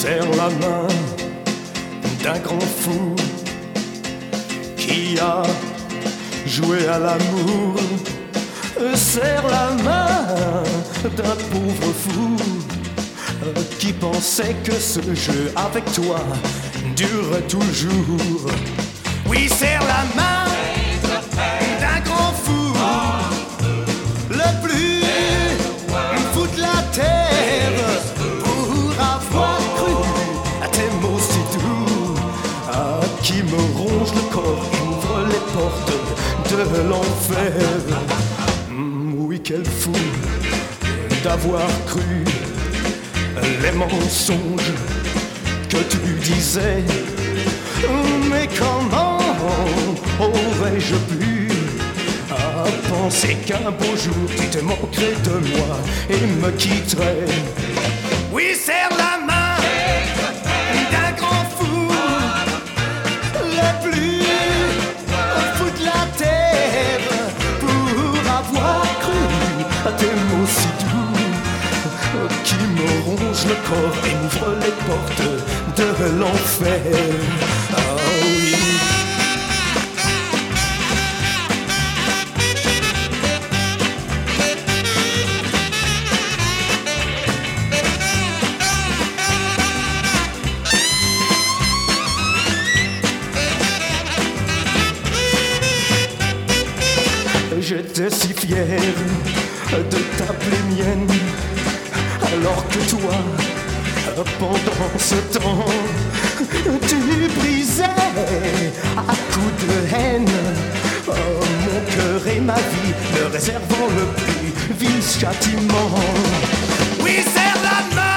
serre la main d'un grand fou qui a joué à l'amour. Serre la main d'un pauvre fou qui pensait que ce jeu avec toi durerait toujours. Oui, serre la main d'un grand fou, le plus fou de la terre, pour avoir cru à tes mots si doux, qui me ronge le corps et ouvre les portes de l'enfer. Oui, quel fou d'avoir cru les mensonges que tu disais. Mais comment aurais-je pu penser qu'un beau jour tu te moquerais de moi et me quitterais? Oui, serre la main d'un grand fou, le plus fou de la terre, pour avoir cru à tes mots si doux, qui me rongent le corps et m'ouvrent les portes de l'enfer. Ah oui. J'étais si fier de t'appeler mienne, alors que toi, pendant ce temps, tu brisais à coups de haine mon cœur et ma vie, me réservant le plus vil châtiment. Oui, serre la main